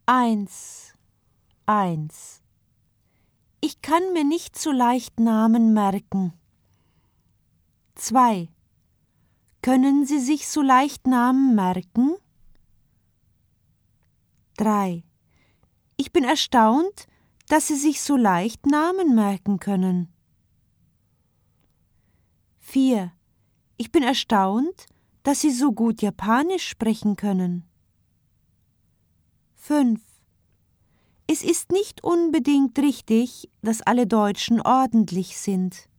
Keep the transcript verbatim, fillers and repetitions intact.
Eins, eins. Ich kann mir nicht so leicht Namen merken. Zwei. Können Sie sich so leicht Namen merken? Drei. Ich bin erstaunt, dass Sie sich so leicht Namen merken können. Vier. Ich bin erstaunt, dass Sie so gut Japanisch sprechen können. Fünf. Es ist nicht unbedingt richtig, dass alle Deutschen ordentlich sind.